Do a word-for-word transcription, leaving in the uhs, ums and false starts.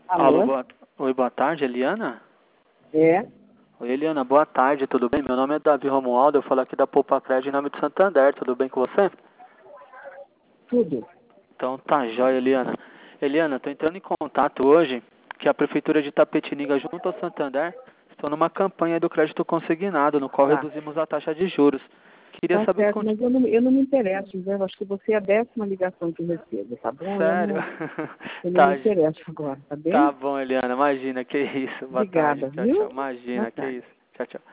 Alô, Alô? boa... Oi, boa tarde, Eliana? É? Oi, Eliana, boa tarde, tudo bem? Meu nome é Davi Romualdo, eu falo aqui da Poupa Cred em nome de Santander, tudo bem com você? Tudo. Então tá jóia, Eliana. Eliana, tô entrando em contato hoje que a Prefeitura de Itapetininga, junto ao Santander, estão numa campanha do crédito consignado, no qual Tá. reduzimos a taxa de juros. Queria Tá saber se... certo, Conti... mas eu não, eu não me interesso, Zé. Eu acho que você é a décima ligação que eu recebo, tá bom? Eu Sério? não, eu não me tá, interesso agora, tá tá bem? bom, Eliana, imagina, que isso. Boa tarde, Obrigada, tchau, tchau. viu? Boa Imagina, que tarde. isso. Tchau, tchau.